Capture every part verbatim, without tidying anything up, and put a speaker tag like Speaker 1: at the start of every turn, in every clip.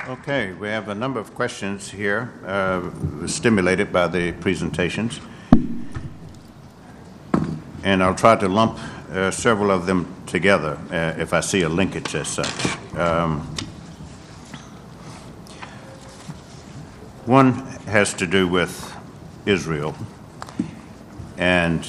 Speaker 1: Okay, we have a number of questions here uh, stimulated by the presentations. And I'll try to lump uh, several of them together uh, if I see a linkage as such. Um, one has to do with Israel. And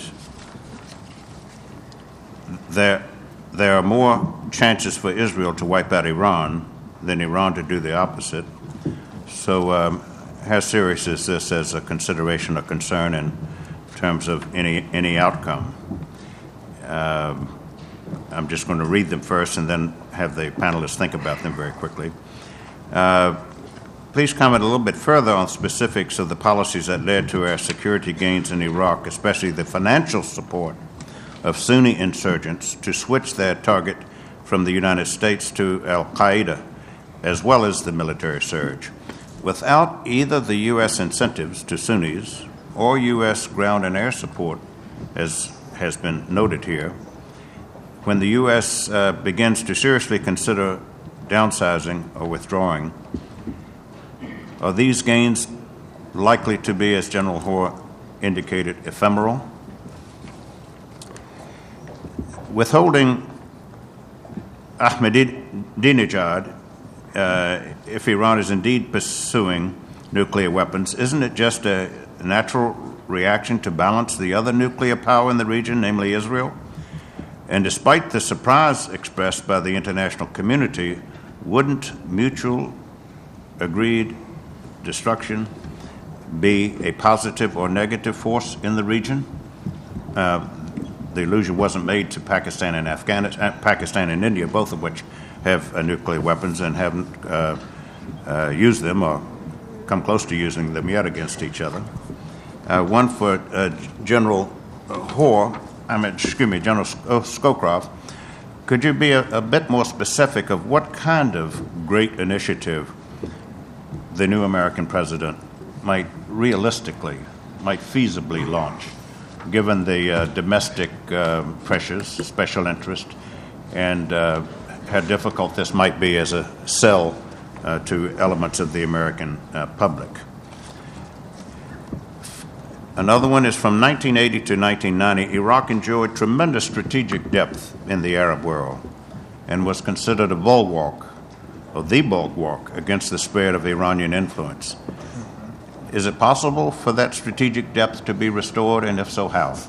Speaker 1: there, there are more chances for Israel to wipe out Iran than Iran to do the opposite. So um, how serious is this as a consideration or concern in terms of any any outcome? Um, I'm just going to read them first and then have the panelists think about them very quickly. Uh, please comment a little bit further on specifics of the policies that led to our security gains in Iraq, especially the financial support of Sunni insurgents to switch their target from the United States to al-Qaeda, as well as the military surge. Without either the U S incentives to Sunnis or U S ground and air support, as has been noted here, when the U S uh, begins to seriously consider downsizing or withdrawing, are these gains likely to be, as General Hoare indicated, ephemeral? Withholding Ahmadinejad, uh, if Iran is indeed pursuing nuclear weapons, isn't it just a natural reaction to balance the other nuclear power in the region, namely Israel? And despite the surprise expressed by the international community, wouldn't mutual agreed destruction be a positive or negative force in the region? Uh, the allusion wasn't made to Pakistan and Afghanistan, Pakistan and India, both of which have uh, nuclear weapons and haven't uh, uh, used them or come close to using them yet against each other. Uh, one for uh, General Hoare, I mean, excuse me, General Scowcroft. Could you be a, a bit more specific of what kind of great initiative the new American president might realistically, might feasibly launch, given the uh, domestic uh, pressures, special interest, and uh, how difficult this might be as a sell uh, to elements of the American uh, public? Another one is from nineteen eighty to nineteen ninety, Iraq enjoyed tremendous strategic depth in the Arab world and was considered a bulwark, or the bulwark, against the spread of Iranian influence. Is it possible for that strategic depth to be restored, and if so, how?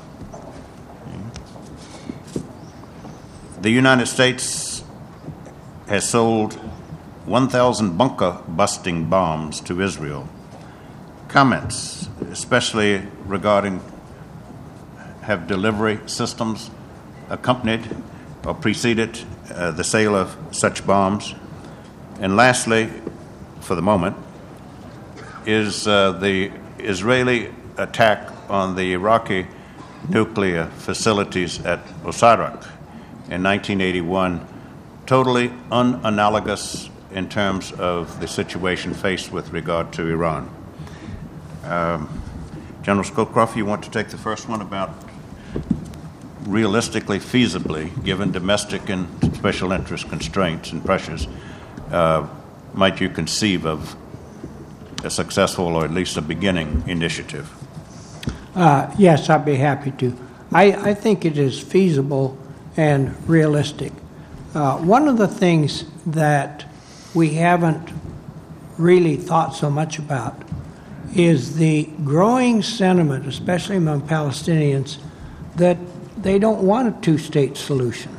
Speaker 1: The United States has sold one thousand bunker-busting bombs to Israel. Comments, especially regarding have delivery systems accompanied or preceded uh, the sale of such bombs? And lastly, for the moment, is uh, the Israeli attack on the Iraqi nuclear facilities at Osirak in nineteen eighty-one totally unanalogous in terms of the situation faced with regard to Iran? Um, General Scowcroft, you want to take the first one about realistically, feasibly, given domestic and special interest constraints and pressures, uh, might you conceive of a successful or at least a beginning initiative?
Speaker 2: Uh, yes, I'd be happy to. I, I think it is feasible and realistic. Uh, one of the things that we haven't really thought so much about is the growing sentiment, especially among Palestinians, that they don't want a two-state solution.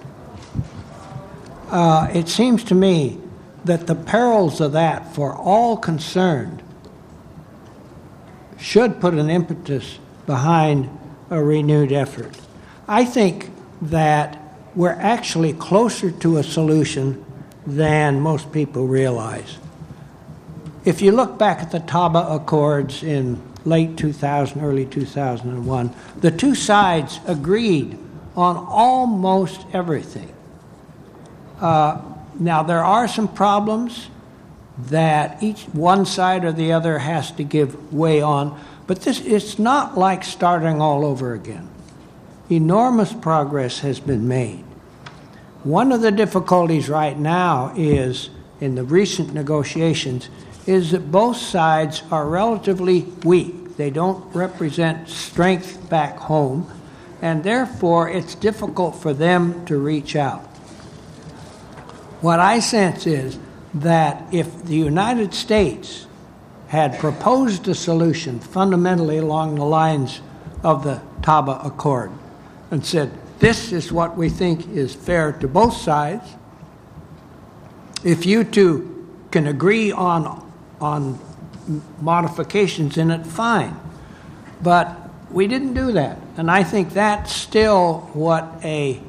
Speaker 2: Uh, it seems to me that the perils of that for all concerned should put an impetus behind a renewed effort. I think that we're actually closer to a solution than most people realize. If you look back at the Taba Accords in late two thousand, early two thousand one, the two sides agreed on almost everything. Uh, now, there are some problems that each one side or the other has to give way on, but this it's not like starting all over again. Enormous progress has been made. One of the difficulties right now is in the recent negotiations is that both sides are relatively weak. They don't represent strength back home, and therefore it's difficult for them to reach out. What I sense is that if the United States had proposed a solution fundamentally along the lines of the Taba Accord and said, this is what we think is fair to both sides, if you two can agree on, on modifications in it, fine. But we didn't do that. And I think that's still what a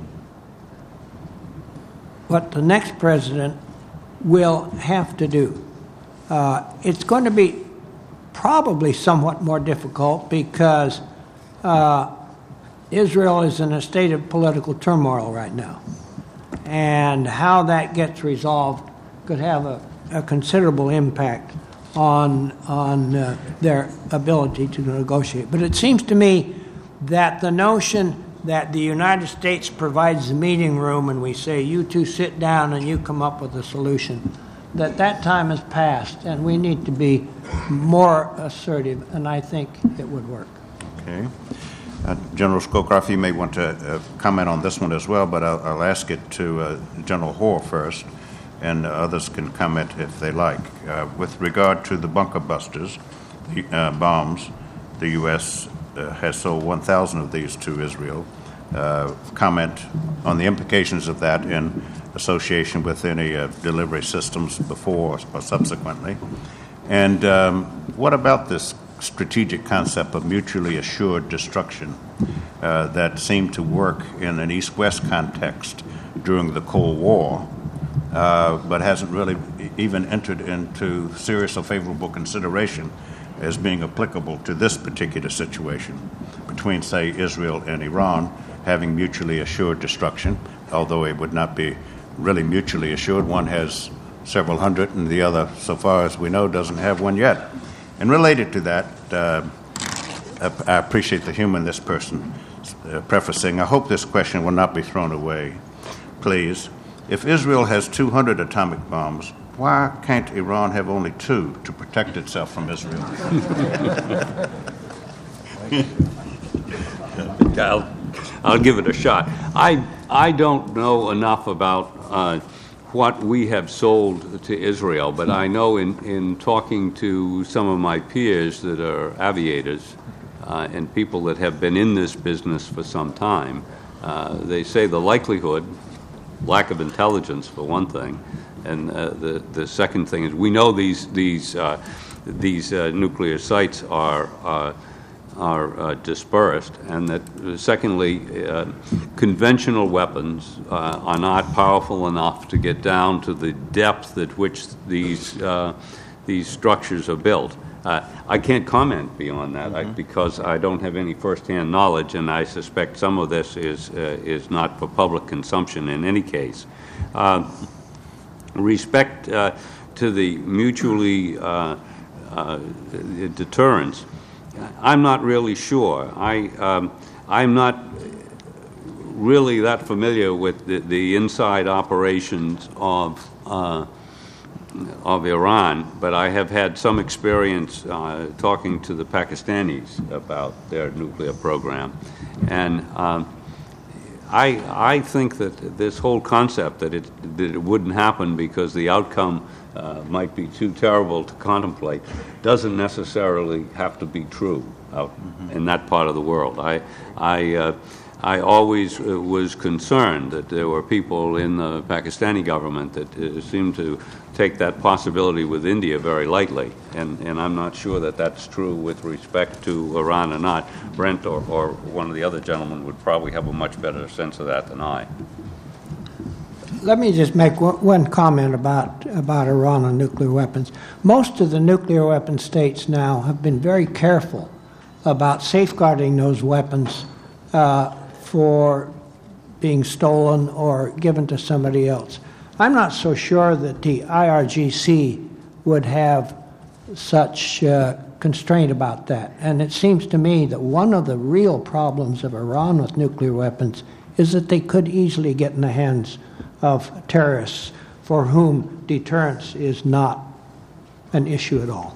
Speaker 2: what the next president will have to do. Uh, it's going to be probably somewhat more difficult because uh, Israel is in a state of political turmoil right now. And how that gets resolved could have a, a considerable impact on, on uh, their ability to negotiate. But it seems to me that the notion that the United States provides the meeting room and we say, you two sit down and you come up with a solution, that that time has passed and we need to be more assertive, and I think it would work.
Speaker 1: Okay. Uh, General Scowcroft, you may want to uh, comment on this one as well, but I'll, I'll ask it to uh, General Hoare first, and others can comment if they like. Uh, with regard to the bunker busters, the uh, bombs, the U S uh, has sold one thousand of these to Israel. Uh, comment on the implications of that in association with any uh, delivery systems before or subsequently. And um, what about this strategic concept of mutually assured destruction uh, that seemed to work in an East-West context during the Cold War, uh, but hasn't really even entered into serious or favorable consideration as being applicable to this particular situation between, say, Israel and Iran, having mutually assured destruction, although it would not be really mutually assured. One has several hundred, and the other, so far as we know, doesn't have one yet. And related to that, uh, I appreciate the humor in this person uh, prefacing, I hope this question will not be thrown away. Please, if Israel has two hundred atomic bombs, why can't Iran have only two to protect itself from Israel?
Speaker 3: I'll, I'll give it a shot. I, I don't know enough about uh, what we have sold to Israel, but I know in, in talking to some of my peers that are aviators uh, and people that have been in this business for some time, uh, they say the likelihood, lack of intelligence for one thing, and uh, the, the second thing is we know these, these, uh, these uh, nuclear sites are uh, are uh, dispersed, and that uh, secondly, uh, conventional weapons uh, are not powerful enough to get down to the depth at which these uh, these structures are built. Uh, I can't comment beyond that mm-hmm. I, because I don't have any first-hand knowledge, and I suspect some of this is uh, is not for public consumption in any case. Uh, respect uh, to the mutually uh, uh, deterrence. I'm not really sure. I, um, I'm not really that familiar with the, the inside operations of uh, of Iran, but I have had some experience uh, talking to the Pakistanis about their nuclear program. And um, I, I think that this whole concept that it, that it wouldn't happen because the outcome Uh, might be too terrible to contemplate doesn't necessarily have to be true out mm-hmm. in that part of the world. I, I, uh, I always uh, was concerned that there were people in the Pakistani government that uh, seemed to take that possibility with India very lightly, and, and I'm not sure that that's true with respect to Iran or not. Brent or, or one of the other gentlemen would probably have a much better sense of that than I.
Speaker 2: Let me just make one comment about, about Iran and nuclear weapons. Most of the nuclear weapon states now have been very careful about safeguarding those weapons uh, for being stolen or given to somebody else. I'm not so sure that the I R G C would have such uh, constraint about that. And it seems to me that one of the real problems of Iran with nuclear weapons is that they could easily get in the hands of terrorists for whom deterrence is not an issue at all.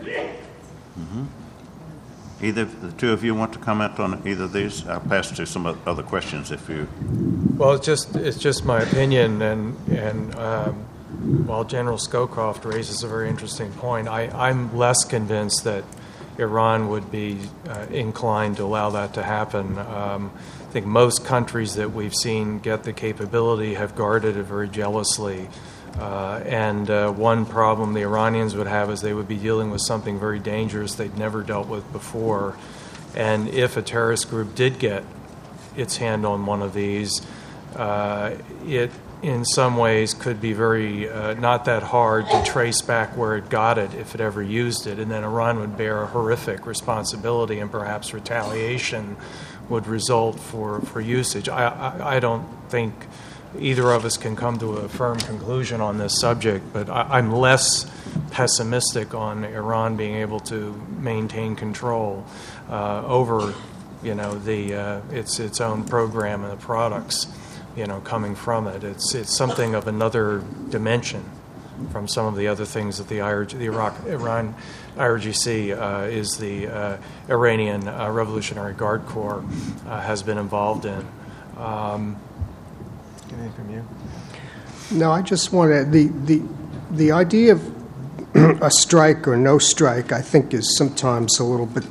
Speaker 1: Mm-hmm. Either of the two of you want to comment on either of these? I'll pass to some other questions if you...
Speaker 4: Well, it's just it's just my opinion, and and um, while General Scowcroft raises a very interesting point, I, I'm less convinced that Iran would be uh, inclined to allow that to happen. Um, I think most countries that we've seen get the capability have guarded it very jealously. Uh, and uh, one problem the Iranians would have is they would be dealing with something very dangerous they'd never dealt with before. And if a terrorist group did get its hand on one of these, uh, it in some ways could be very uh, not that hard to trace back where it got it if it ever used it. And then Iran would bear a horrific responsibility, and perhaps retaliation would result for, for usage. I, I, I don't think either of us can come to a firm conclusion on this subject, but I, I'm less pessimistic on Iran being able to maintain control uh, over, you know, the uh, its its own program and the products, you know, coming from it. It's it's something of another dimension from some of the other things that the, I R G, the Iraq Iran I R G C uh, is the uh, Iranian uh, Revolutionary Guard Corps uh, has been involved in. Um, Anything from you?
Speaker 5: No, I just wanted the the the idea of a strike or no strike, I think, is sometimes a little bit.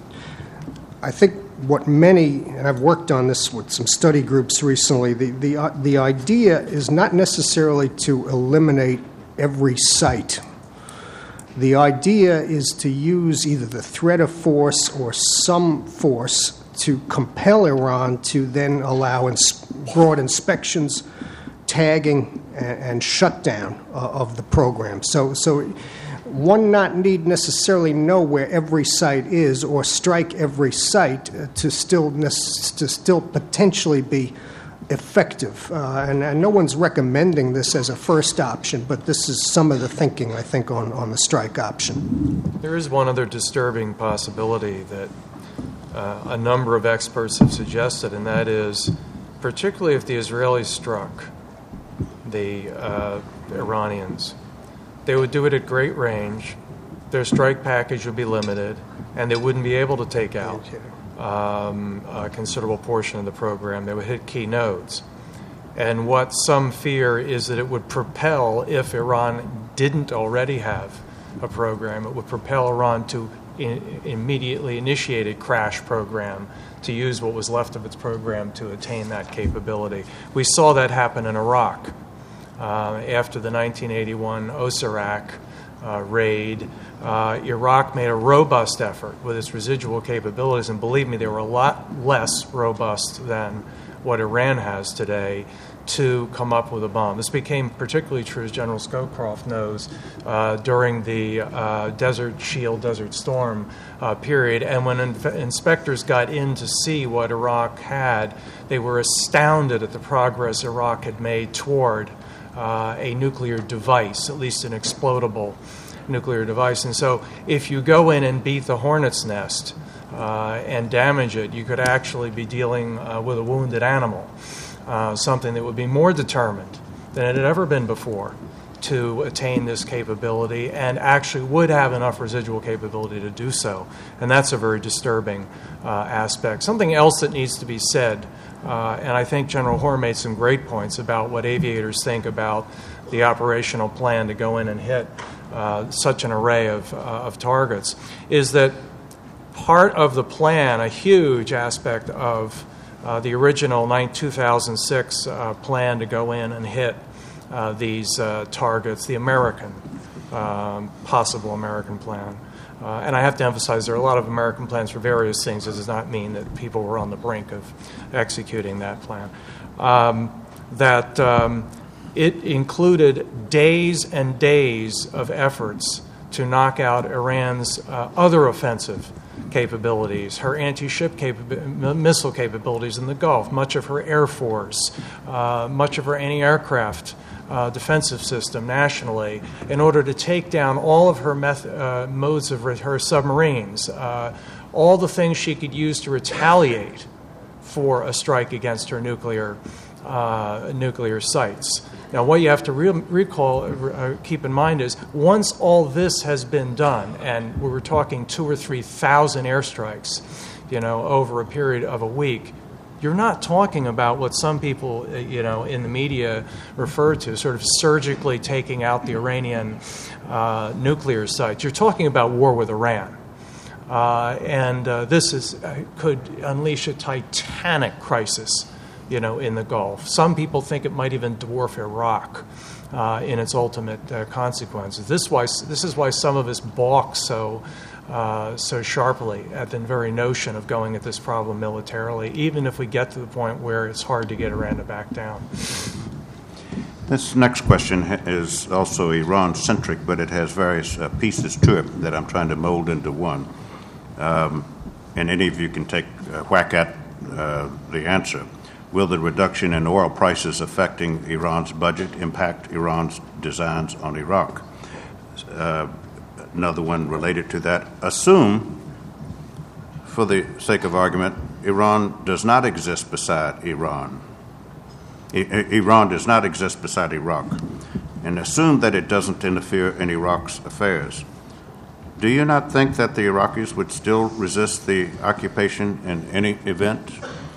Speaker 5: I think what many, and I've worked on this with some study groups recently. The the uh, the idea is not necessarily to eliminate every site. The idea is to use either the threat of force or some force to compel Iran to then allow ins- broad inspections, tagging, and, and shutdown uh, of the program. So, so one not need necessarily know where every site is or strike every site uh, to still nec- to still potentially be effective. Uh, and, and no one's recommending this as a first option, but this is some of the thinking, I think, on, on the strike option.
Speaker 4: There is one other disturbing possibility that uh, a number of experts have suggested, and that is, particularly if the Israelis struck the uh, Iranians, they would do it at great range, their strike package would be limited, and they wouldn't be able to take out um, a considerable portion of the program. They would hit key nodes. And what some fear is that it would propel, if Iran didn't already have a program, it would propel Iran to in, immediately initiate a crash program to use what was left of its program to attain that capability. We saw that happen in Iraq uh, after the nineteen eighty-one Osirak uh, raid. Uh, Iraq made a robust effort with its residual capabilities, and believe me, they were a lot less robust than what Iran has today, to come up with a bomb. This became particularly true, as General Scowcroft knows, uh, during the uh, Desert Shield, Desert Storm uh, period. And when in- inspectors got in to see what Iraq had, they were astounded at the progress Iraq had made toward uh, a nuclear device, at least an explodable nuclear device. And so if you go in and beat the hornet's nest uh, and damage it, you could actually be dealing uh, with a wounded animal. Uh, something that would be more determined than it had ever been before to attain this capability, and actually would have enough residual capability to do so. And that's a very disturbing uh, aspect. Something else that needs to be said, uh, and I think General Hoare made some great points about what aviators think about the operational plan to go in and hit uh, such an array of, uh, of targets, is that part of the plan, a huge aspect of Uh, the original two thousand six uh, plan to go in and hit uh, these uh, targets, the American, um, possible American plan. Uh, and I have to emphasize there are a lot of American plans for various things. This does not mean that people were on the brink of executing that plan. Um, that um, it included days and days of efforts to knock out Iran's uh, other offensive capabilities, her anti-ship capa- missile capabilities in the Gulf, much of her Air Force, uh, much of her anti-aircraft uh, defensive system nationally, in order to take down all of her meth- uh, modes of re- her submarines, uh, all the things she could use to retaliate for a strike against her nuclear uh, nuclear sites. Now, what you have to re- recall, uh, keep in mind is once all this has been done, and we were talking two or three thousand airstrikes, you know, over a period of a week, you're not talking about what some people, you know, in the media refer to, sort of surgically taking out the Iranian uh, nuclear sites. You're talking about war with Iran. Uh, and uh, this is uh, could unleash a titanic crisis, you know, in the Gulf. Some people think it might even dwarf Iraq uh, in its ultimate uh, consequences. This, why, this is why some of us balk so uh, so sharply at the very notion of going at this problem militarily, even if we get to the point where it's hard to get Iran to back down.
Speaker 1: This next question is also Iran-centric, but it has various uh, pieces to it that I'm trying to mold into one. Um, and any of you can take a whack at uh, the answer. Will the reduction in oil prices affecting Iran's budget impact Iran's designs on Iraq? Uh, another one related to that. Assume, for the sake of argument, Iran does not exist beside Iran. I- Iran does not exist beside Iraq. And assume that it doesn't interfere in Iraq's affairs. Do you not think that the Iraqis would still resist the occupation in any event?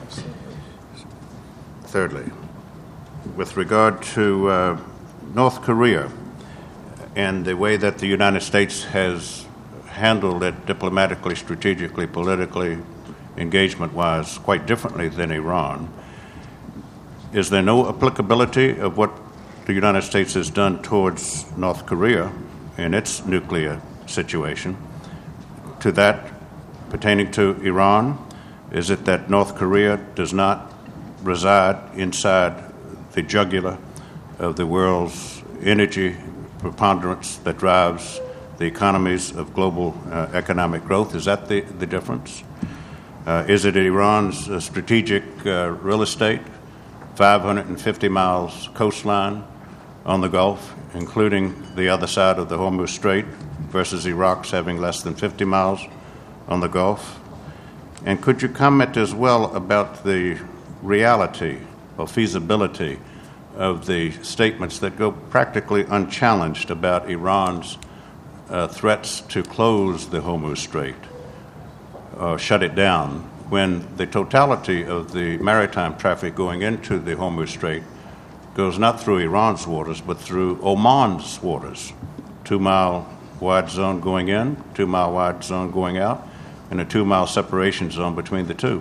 Speaker 1: Thirdly, with regard to uh, North Korea and the way that the United States has handled it diplomatically, strategically, politically, engagement-wise, quite differently than Iran, is there no applicability of what the United States has done towards North Korea in its nuclear situation to that pertaining to Iran? Is it that North Korea does not reside inside the jugular of the world's energy preponderance that drives the economies of global uh, economic growth? Is that the, the difference? Uh, is it Iran's uh, strategic uh, real estate, five hundred fifty miles coastline on the Gulf, including the other side of the Hormuz Strait, versus Iraq's having less than fifty miles on the Gulf? And could you comment as well about the reality or feasibility of the statements that go practically unchallenged about Iran's uh, threats to close the Hormuz Strait or shut it down, when the totality of the maritime traffic going into the Hormuz Strait goes not through Iran's waters but through Oman's waters, two-mile wide zone going in, two-mile wide zone going out, and a two-mile separation zone between the two.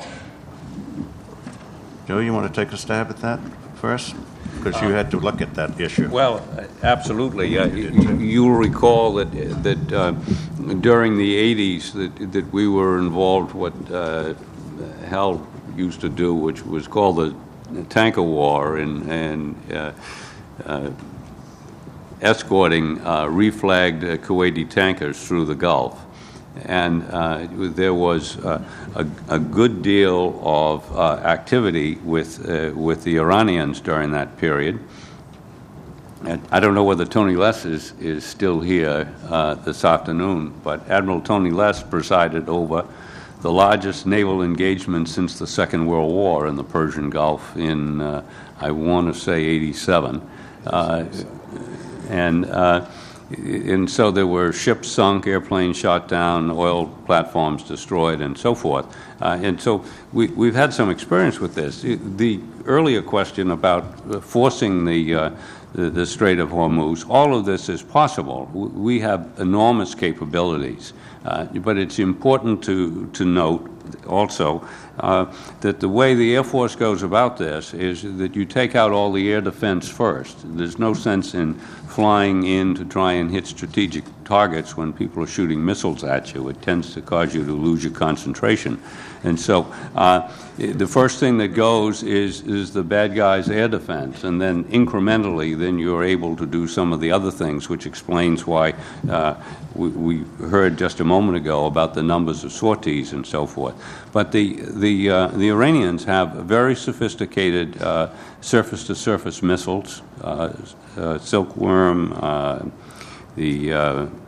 Speaker 1: Joe, you want to take a stab at that first? Because you had to look at that issue.
Speaker 3: Well, absolutely. Uh, you, you'll recall that that uh, during the eighties that that we were involved what uh, Hal used to do, which was called the tanker war, and and uh, uh, escorting uh, reflagged uh, Kuwaiti tankers through the Gulf. And uh, there was uh, a, a good deal of uh, activity with uh, with the Iranians during that period. And I don't know whether Tony Less is, is still here uh, this afternoon, but Admiral Tony Less presided over the largest naval engagement since the Second World War in the Persian Gulf in, uh, I want to say, eighty-seven. Uh, and uh, And so there were ships sunk, airplanes shot down, oil platforms destroyed, and so forth. Uh, and so we, we've had some experience with this. The earlier question about forcing the, uh, the, the Strait of Hormuz, all of this is possible. We have enormous capabilities. Uh, but it's important to, to note also uh, that the way the Air Force goes about this is that you take out all the air defense first. There's no sense in flying in to try and hit strategic targets when people are shooting missiles at you. It tends to cause you to lose your concentration. And so uh, the first thing that goes is, is the bad guy's air defense, and then incrementally then you're able to do some of the other things, which explains why uh, we, we heard just a moment ago about the numbers of sorties and so forth. But the, the, uh, the Iranians have very sophisticated uh, surface-to-surface missiles, uh, uh, Silkworm, uh, the uh,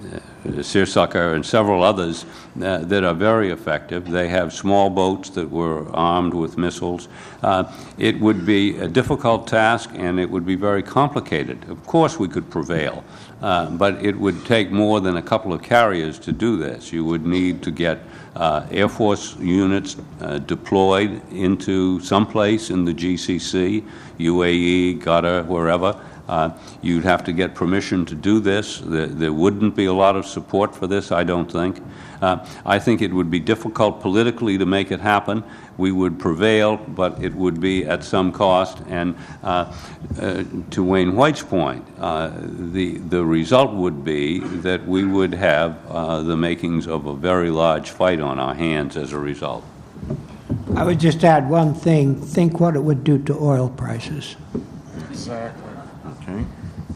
Speaker 3: Searsucker and several others uh, that are very effective. They have small boats that were armed with missiles. Uh, it would be a difficult task, and it would be very complicated. Of course, we could prevail, uh, but it would take more than a couple of carriers to do this. You would need to get uh, Air Force units uh, deployed into someplace in the G C C, U A E, Qatar, wherever. Uh, you'd have to get permission to do this. There, there wouldn't be a lot of support for this, I don't think. Uh, I think it would be difficult politically to make it happen. We would prevail, but it would be at some cost. And uh, uh, to Wayne White's point, uh, the, the result would be that we would have uh, the makings of a very large fight on our hands as a result.
Speaker 2: I would just add one thing. Think what it would do to oil prices.
Speaker 4: Exactly.
Speaker 1: Okay.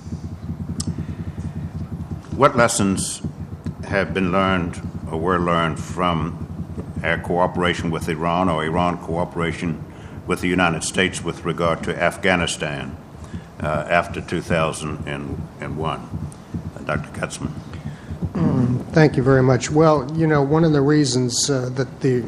Speaker 1: What lessons have been learned or were learned from our cooperation with Iran or Iran cooperation with the United States with regard to Afghanistan uh, after two thousand one? Uh, Doctor Katzman.
Speaker 5: Mm, thank you very much. Well, you know, one of the reasons uh, that the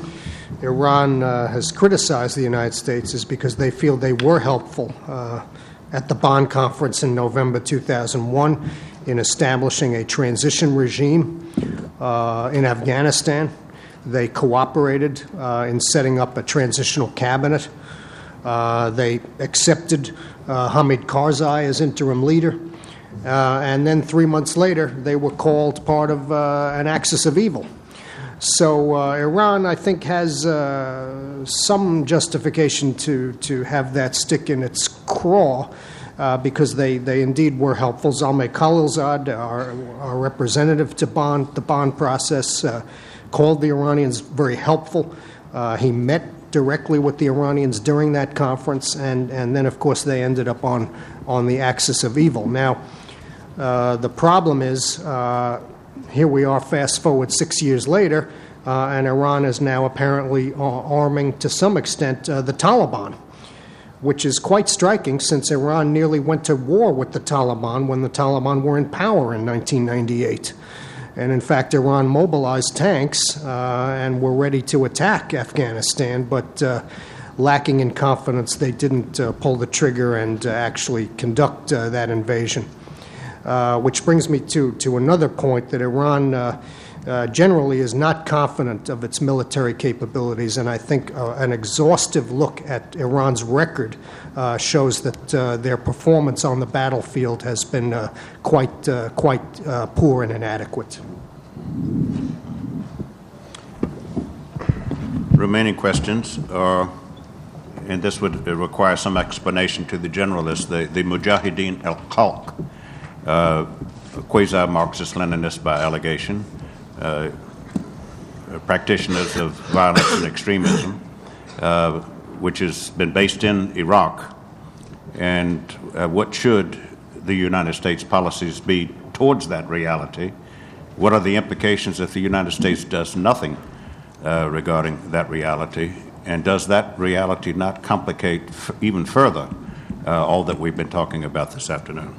Speaker 5: Iran uh, has criticized the United States is because they feel they were helpful uh, at the Bonn Conference in November two thousand one in establishing a transition regime uh, in Afghanistan. They cooperated uh, in setting up a transitional cabinet. Uh, they accepted uh, Hamid Karzai as interim leader. Uh, and then three months later, they were called part of uh, an axis of evil. So uh, Iran, I think, has uh, some justification to, to have that stick in its craw uh, because they, they indeed were helpful. Zalmay Khalilzad, our, our representative to Bonn, the Bonn process, uh, called the Iranians very helpful. Uh, he met directly with the Iranians during that conference, and, and then, of course, they ended up on, on the axis of evil. Now, uh, the problem is... Uh, Here we are, fast forward six years later, uh, and Iran is now apparently arming, to some extent, uh, the Taliban, which is quite striking since Iran nearly went to war with the Taliban when the Taliban were in power in nineteen ninety-eight. And in fact, Iran mobilized tanks uh, and were ready to attack Afghanistan, but uh, lacking in confidence, they didn't uh, pull the trigger and uh, actually conduct uh, that invasion. Uh, which brings me to, to another point, that Iran uh, uh, generally is not confident of its military capabilities, and I think uh, an exhaustive look at Iran's record uh, shows that uh, their performance on the battlefield has been uh, quite, uh, quite uh, poor and inadequate.
Speaker 1: Remaining questions are, and this would require some explanation to the generalists, the, the Mujahideen al-Khalq, Uh, quasi-Marxist-Leninist by allegation, uh, practitioners of violence and extremism, uh, which has been based in Iraq. And uh, what should the United States policies be towards that reality? What are the implications if the United States does nothing uh, regarding that reality? And does that reality not complicate f- even further uh, all that we've been talking about this afternoon?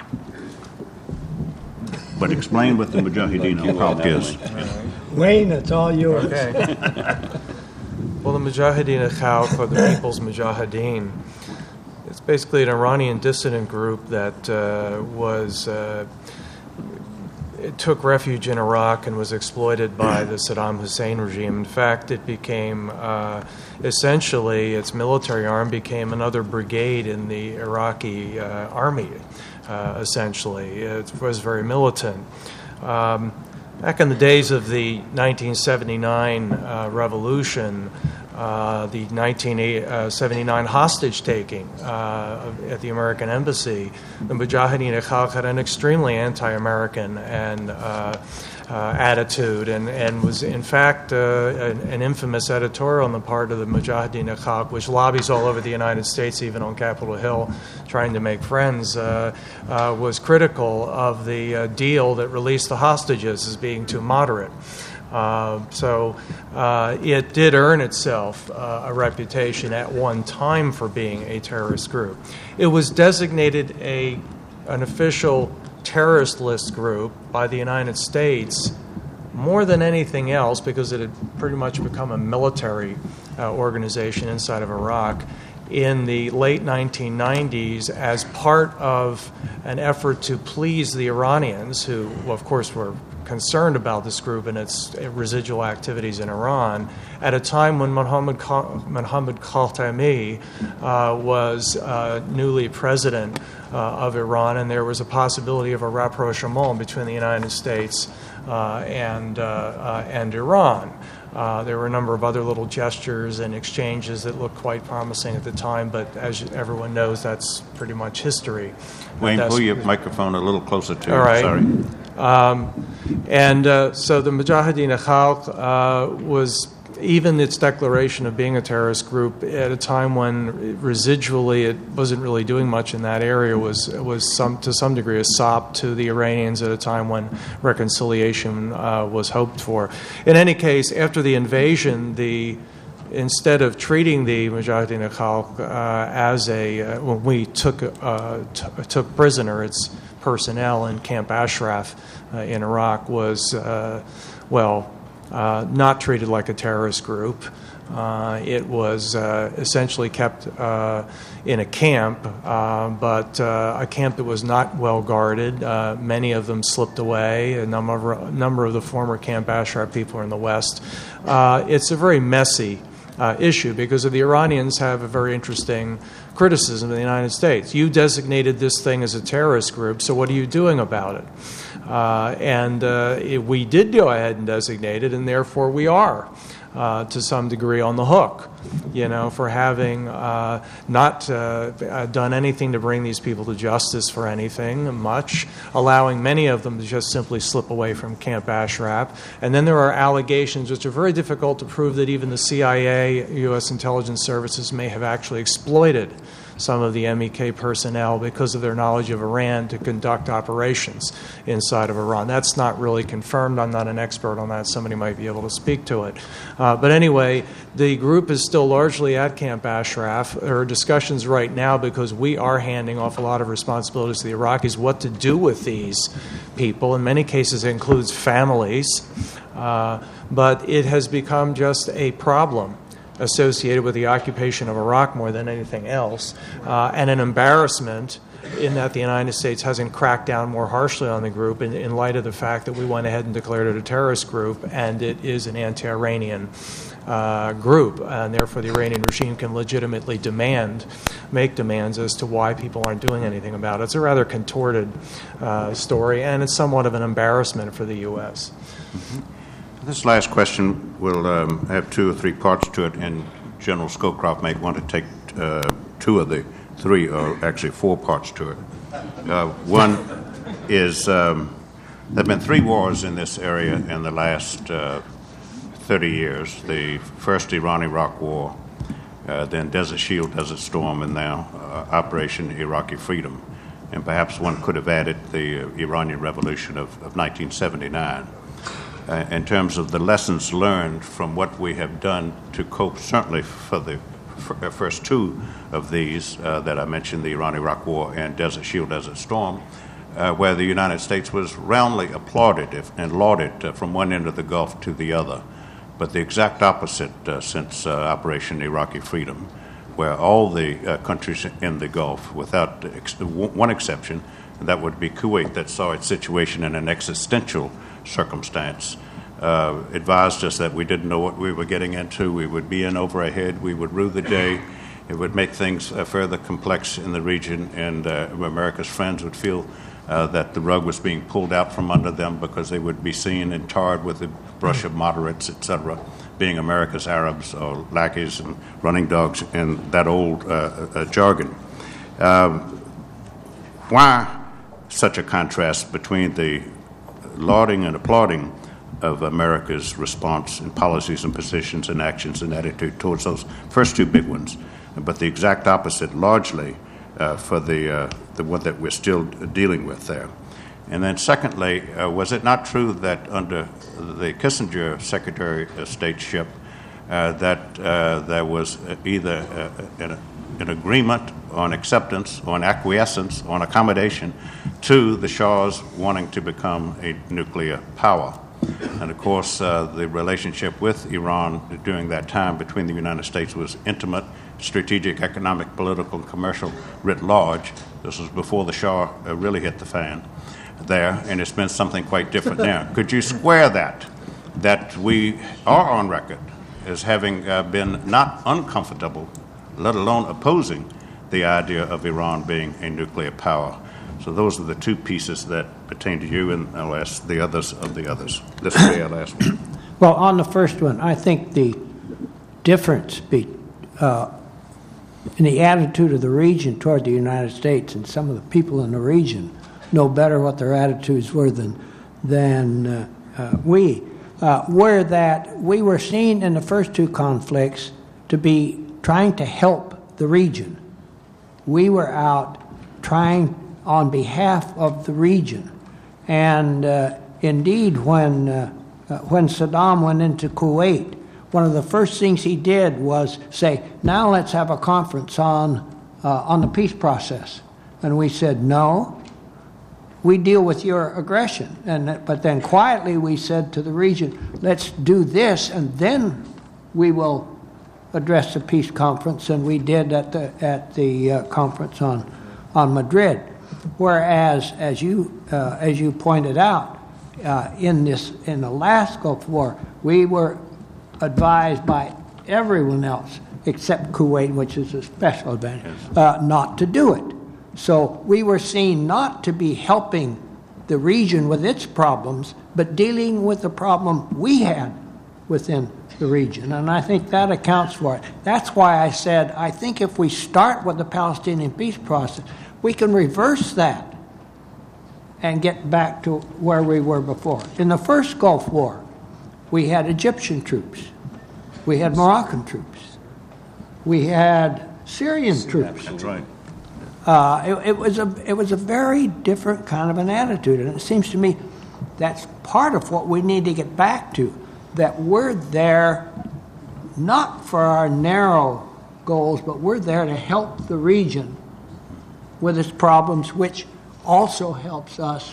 Speaker 1: But explain what the Mujahideen al-Khalq is.
Speaker 2: Wayne, it's all yours.
Speaker 4: Okay. Well, the Mujahideen al-Khalq, or the People's Mujahideen, it's basically an Iranian dissident group that uh, was uh, it took refuge in Iraq and was exploited by the Saddam Hussein regime. In fact, it became uh, essentially its military arm became another brigade in the Iraqi uh, army. Uh, essentially, it was very militant. Um, back in the days of the nineteen seventy-nine uh, revolution, uh, the nineteen seventy-nine hostage-taking uh, at the American embassy, the Mujahideen al-Khalq had an extremely anti-American and uh, uh, attitude, and, and was in fact uh, an, an infamous editorial on the part of the Mujahideen al-Khalq, which lobbies all over the United States, even on Capitol Hill, trying to make friends, uh, uh, was critical of the uh, deal that released the hostages as being too moderate. Uh, so uh, it did earn itself uh, a reputation at one time for being a terrorist group. It was designated a an official terrorist list group by the United States more than anything else, because it had pretty much become a military uh, organization inside of Iraq in the late nineteen nineties as part of an effort to please the Iranians, who, well, of course, were concerned about this group and its residual activities in Iran, at a time when Mohammad, Mohammad Khatami uh, was uh, newly president uh, of Iran, and there was a possibility of a rapprochement between the United States uh, and, uh, uh, and Iran. Uh, there were a number of other little gestures and exchanges that looked quite promising at the time, but as everyone knows, that's pretty much history.
Speaker 1: Wayne,
Speaker 4: That's,
Speaker 1: pull your microphone a little closer to you.
Speaker 4: all right.
Speaker 1: Sorry.
Speaker 4: Um, and uh, so the Mujahideen Khalq uh, was, even its declaration of being a terrorist group at a time when residually it wasn't really doing much in that area, was was some to some degree a sop to the Iranians at a time when reconciliation uh, was hoped for. In any case, after the invasion, the instead of treating the Mujahideen Khalq uh, as a uh, when we took uh, t- took prisoner its personnel in Camp Ashraf uh, in Iraq was uh, well. Uh, not treated like a terrorist group. Uh, it was uh, essentially kept uh, in a camp, uh, but uh, a camp that was not well guarded. Uh, many of them slipped away. A number of, a number of the former Camp Ashraf people are in the West. Uh, it's a very messy uh, issue because the Iranians have a very interesting criticism of the United States. You designated this thing as a terrorist group, so what are you doing about it? Uh, and uh, it, we did go ahead and designate it, and therefore we are, uh, to some degree, on the hook, you know, for having uh, not uh, done anything to bring these people to justice for anything much, allowing many of them to just simply slip away from Camp Ashraf. And then there are allegations which are very difficult to prove that even the C I A, U S intelligence services, may have actually exploited some of the M E K personnel because of their knowledge of Iran to conduct operations inside of Iran. That's not really confirmed. I'm not an expert on that. Somebody might be able to speak to it. Uh, but anyway, the group is still largely at Camp Ashraf. There are discussions right now because we are handing off a lot of responsibilities to the Iraqis what to do with these people. In many cases, it includes families. Uh, but it has become just a problem associated with the occupation of Iraq more than anything else, uh, and an embarrassment in that the United States hasn't cracked down more harshly on the group in, in light of the fact that we went ahead and declared it a terrorist group, and it is an anti-Iranian uh, group, and therefore the Iranian regime can legitimately demand, make demands as to why people aren't doing anything about it. It's a rather contorted uh, story, and it's somewhat of an embarrassment for the U S
Speaker 1: Mm-hmm. This last question will um, have two or three parts to it, and General Scowcroft may want to take uh, two of the three, or actually four parts to it. Uh, one is um, there have been three wars in this area in the last uh, thirty years. The first Iran-Iraq War, uh, then Desert Shield, Desert Storm, and now uh, Operation Iraqi Freedom. And perhaps one could have added the uh, Iranian Revolution of, of nineteen seventy-nine. Uh, in terms of the lessons learned from what we have done to cope, certainly for the f- first two of these uh, that I mentioned, the Iran-Iraq War and Desert Shield, Desert Storm, uh, where the United States was roundly applauded if, and lauded uh, from one end of the Gulf to the other. But the exact opposite uh, since uh, Operation Iraqi Freedom, where all the uh, countries in the Gulf, without ex- one exception, that would be Kuwait, that saw its situation in an existential circumstance, uh, advised us that we didn't know what we were getting into. We would be in over our head. We would rue the day. It would make things uh, further complex in the region, and uh, America's friends would feel uh, that the rug was being pulled out from under them because they would be seen and tarred with the brush of moderates, et cetera, being America's Arabs or lackeys and running dogs in that old uh, uh, jargon. Uh, why such a contrast between the lauding and applauding of America's response and policies and positions and actions and attitude towards those first two big ones, but the exact opposite largely uh, for the uh, the one that we're still dealing with there. And then secondly, uh, was it not true that under the Kissinger Secretary of Stateship uh, that uh, there was either uh, an, an agreement on acceptance, on acquiescence, on accommodation to the Shah's wanting to become a nuclear power. And of course, uh, the relationship with Iran during that time between the United States was intimate, strategic, economic, political, and commercial writ large. This was before the Shah uh, really hit the fan there, and it's been something quite different now. Could you square that, that we are on record as having uh, been not uncomfortable, let alone opposing the idea of Iran being a nuclear power? So those are the two pieces that pertain to you, and I'll ask the others of the others. This will be our last one.
Speaker 2: Well, on the first one, I think the difference be, uh, in the attitude of the region toward the United States, and some of the people in the region know better what their attitudes were than, than uh, uh, we, uh, were that we were seen in the first two conflicts to be trying to help the region. We were out trying on behalf of the region. And uh, indeed, when, uh, uh, when Saddam went into Kuwait, one of the first things he did was say, now let's have a conference on, uh, on the peace process. And we said, no, we deal with your aggression. And, but then quietly we said to the region, let's do this, and then we will address the peace conference. And we did at the, at the uh, conference on, on Madrid. Whereas, as you uh, as you pointed out, uh, in this in the last Gulf War, we were advised by everyone else except Kuwait, which is a special advantage, uh, not to do it. So we were seen not to be helping the region with its problems, but dealing with the problem we had within the region. And I think that accounts for it. That's why I said I think if we start with the Palestinian peace process, we can reverse that and get back to where we were before. In the first Gulf War, we had Egyptian troops. We had Moroccan troops. We had Syrian troops.
Speaker 1: That's right.
Speaker 2: Uh, it, it was a it was a very different kind of an attitude, and it seems to me that's part of what we need to get back to, that we're there not for our narrow goals, but we're there to help the region with its problems, which also helps us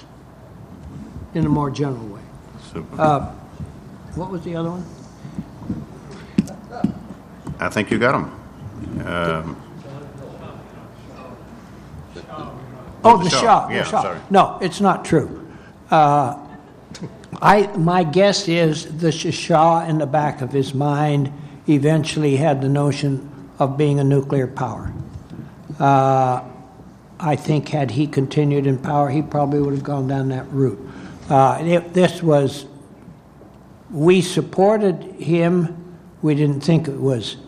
Speaker 2: in a more general way.
Speaker 1: Super.
Speaker 2: Uh, what was the other one?
Speaker 1: I think you got them. Um,
Speaker 2: Oh,
Speaker 1: the
Speaker 2: the
Speaker 1: Shah.
Speaker 2: Shah.
Speaker 1: Yeah,
Speaker 2: the Shah.
Speaker 1: sorry.
Speaker 2: No, it's not true. Uh, I my guess is the Shah in the back of his mind eventually had the notion of being a nuclear power. Uh, I think had he continued in power, he probably would have gone down that route. Uh, it, this was, we supported him. We didn't think it was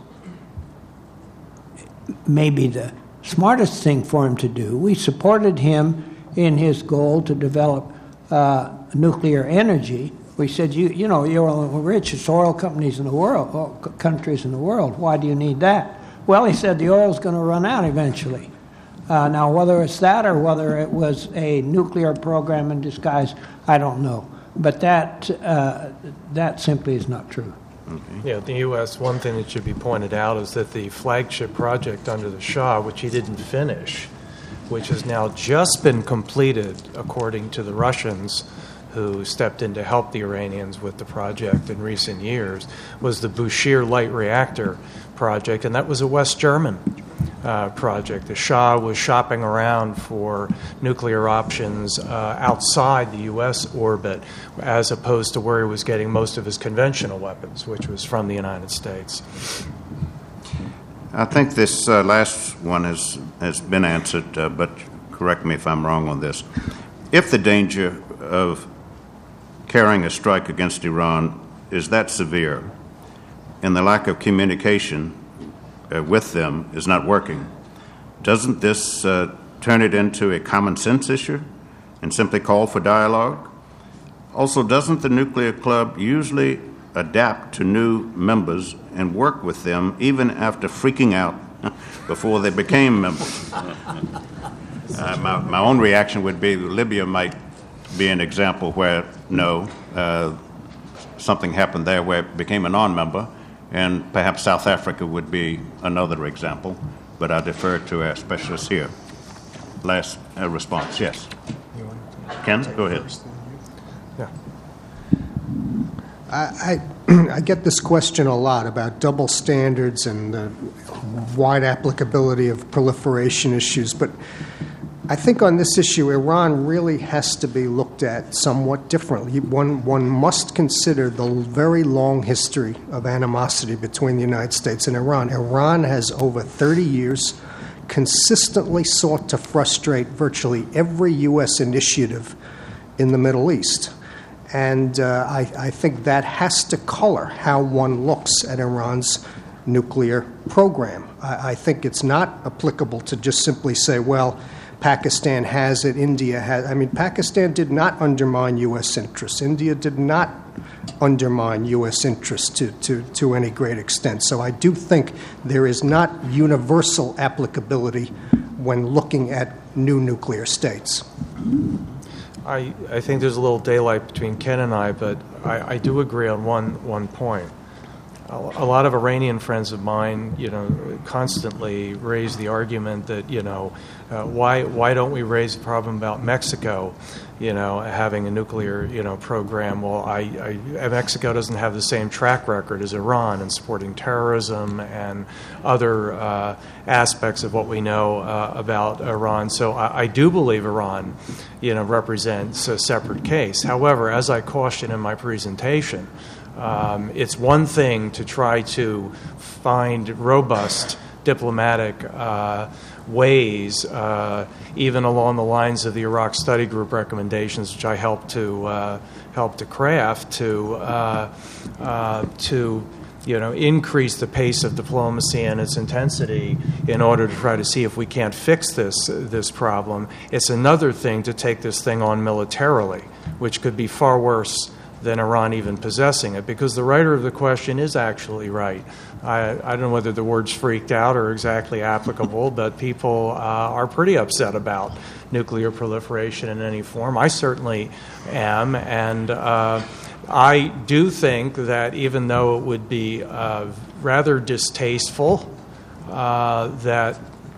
Speaker 2: maybe the smartest thing for him to do. We supported him in his goal to develop uh, nuclear energy. We said, you you know, you're one of the richest oil companies in the world, oil countries in the world. Why do you need that? Well, he said the oil's going to run out eventually. Uh, now, whether it's that or whether it was a nuclear program in disguise, I don't know. But that uh, that simply is not true.
Speaker 4: Yeah, the U S, one thing that should be pointed out is that the flagship project under the Shah, which he didn't finish, which has now just been completed, according to the Russians, who stepped in to help the Iranians with the project in recent years, was the Bushehr light reactor project, and that was a West German uh, project. The Shah was shopping around for nuclear options uh, outside the U S orbit, as opposed to where he was getting most of his conventional weapons, which was from the United States.
Speaker 1: I think this uh, last one has, has been answered, uh, but correct me if I'm wrong on this. If the danger of carrying a strike against Iran is that severe, and the lack of communication uh, with them is not working, doesn't this uh, turn it into a common sense issue and simply call for dialogue? Also, doesn't the nuclear club usually adapt to new members and work with them even after freaking out before they became members? Uh, my, my own reaction would be Libya might be an example where, no, uh, something happened there where it became a non-member, and perhaps South Africa would be another example, but I defer to our specialists here. Last uh, response, yes. Ken, go ahead.
Speaker 4: Yeah.
Speaker 5: I, I, I get this question a lot about double standards and the wide applicability of proliferation issues, but I think on this issue, Iran really has to be looked at somewhat differently. One, one must consider the very long history of animosity between the United States and Iran. Iran has, over thirty years, consistently sought to frustrate virtually every U S initiative in the Middle East. And uh, I, I think that has to color how one looks at Iran's nuclear program. I, I think it's not applicable to just simply say, well, Pakistan has it, India has. I mean, Pakistan did not undermine U S interests. India did not undermine U S interests to, to, to any great extent. So I do think there is not universal applicability when looking at new nuclear states.
Speaker 4: I, I think there's a little daylight between Ken and I, but I, I do agree on one, one point. A lot of Iranian friends of mine, you know, constantly raise the argument that, you know, uh, why why don't we raise the problem about Mexico, you know, having a nuclear, you know, program? Well, I, I, Mexico doesn't have the same track record as Iran in supporting terrorism and other uh, aspects of what we know uh, about Iran. So I, I do believe Iran, you know, represents a separate case. However, as I cautioned in my presentation, Um, it's one thing to try to find robust diplomatic uh, ways, uh, even along the lines of the Iraq Study Group recommendations, which I helped to uh, help to craft, to uh, uh, to you know increase the pace of diplomacy and its intensity in order to try to see if we can't fix this this problem. It's another thing to take this thing on militarily, which could be far worse than Iran even possessing it, because the writer of the question is actually right. I, I don't know whether the words freaked out are exactly applicable, but people uh, are pretty upset about nuclear proliferation in any form. I certainly am, and uh, I do think that even though it would be uh, rather distasteful, uh, that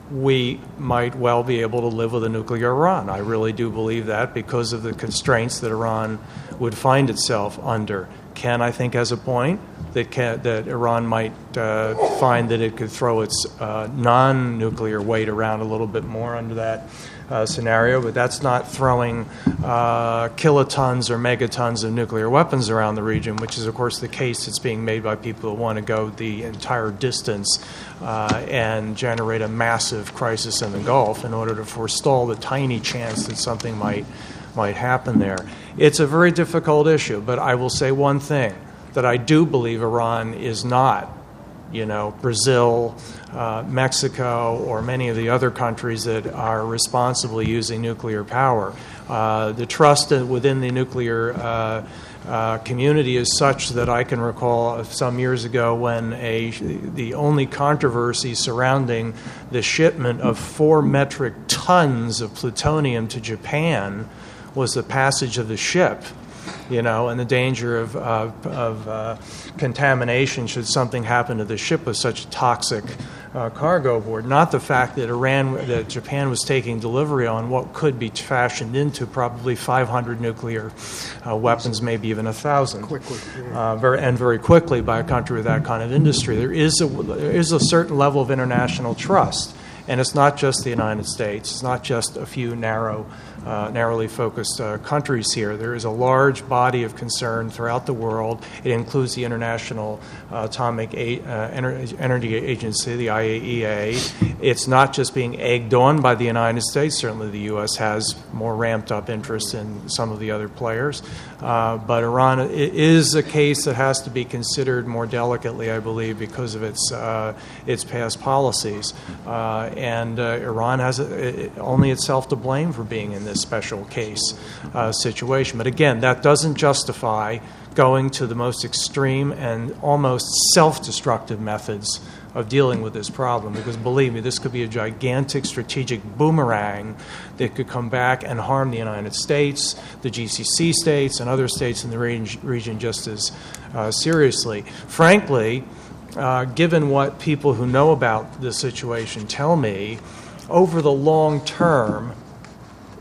Speaker 4: we might well be able to live with a nuclear Iran. I really do believe that because of the constraints that Iran would find itself under. Ken, I think, has a point that can, that Iran might uh, find that it could throw its uh, non-nuclear weight around a little bit more under that uh, scenario, but that's not throwing uh, kilotons or megatons of nuclear weapons around the region, which is, of course, the case that's being made by people who want to go the entire distance uh, and generate a massive crisis in the Gulf in order to forestall the tiny chance that something might might happen there. It's a very difficult issue, but I will say one thing, that I do believe Iran is not, you know, Brazil, uh, Mexico, or many of the other countries that are responsibly using nuclear power. Uh, the trust within the nuclear uh, uh, community is such that I can recall some years ago when a the only controversy surrounding the shipment of four metric tons of plutonium to Japan was the passage of the ship, you know, and the danger of, uh, of uh, contamination should something happen to the ship with such a toxic uh, cargo aboard. Not the fact that Iran, that Japan was taking delivery on what could be fashioned into probably five hundred nuclear uh, weapons, maybe even a thousand,
Speaker 5: Quickly, yeah.
Speaker 4: uh, very, and very quickly by a country with that kind of industry. There is a there is a certain level of international trust, and it's not just the United States. It's not just a few narrow. Uh, narrowly focused uh, countries here. There is a large body of concern throughout the world. It includes the International uh, Atomic a- uh, Ener- Energy Agency, the I A E A. It's not just being egged on by the United States. Certainly the U S has more ramped up interest in some of the other players. Uh, but Iran is a case that has to be considered more delicately, I believe, because of its uh, its past policies. Uh, and uh, Iran has a, it, only itself to blame for being in this special case uh, situation. But again, that doesn't justify going to the most extreme and almost self-destructive methods of dealing with this problem, because believe me, this could be a gigantic strategic boomerang that could come back and harm the United States, the G C C states, and other states in the region just as uh, seriously. Frankly, uh, given what people who know about the situation tell me, over the long term,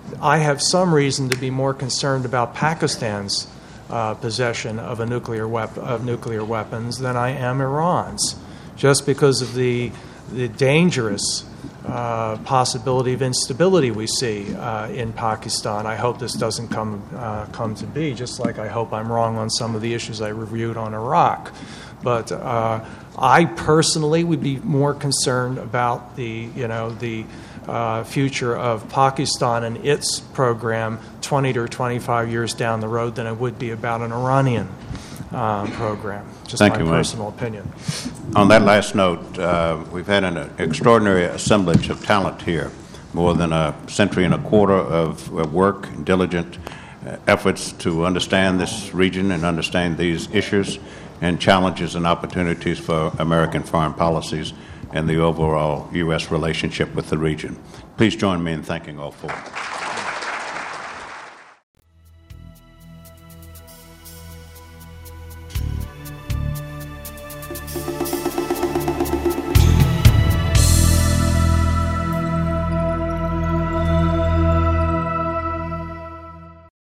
Speaker 4: I have some reason to be more concerned about Pakistan's uh, possession of a nuclear wep- of nuclear weapons than I am Iran's, just because of the the dangerous uh, possibility of instability we see uh, in Pakistan. I hope this doesn't come uh, come to be, just like I hope I'm wrong on some of the issues I reviewed on Iraq. But uh, I personally would be more concerned about the, you know, the uh, future of Pakistan and its program twenty to twenty-five years down the road than I would be about an Iranian uh, program. Just
Speaker 1: Thank
Speaker 4: my
Speaker 1: you, Mike.
Speaker 4: personal opinion.
Speaker 1: On that last note, uh, we've had an extraordinary assemblage of talent here, more than a century and a quarter of uh, work, diligent uh, efforts to understand this region and understand these issues and challenges and opportunities for American foreign policies and the overall U S relationship with the region. Please join me in thanking all four.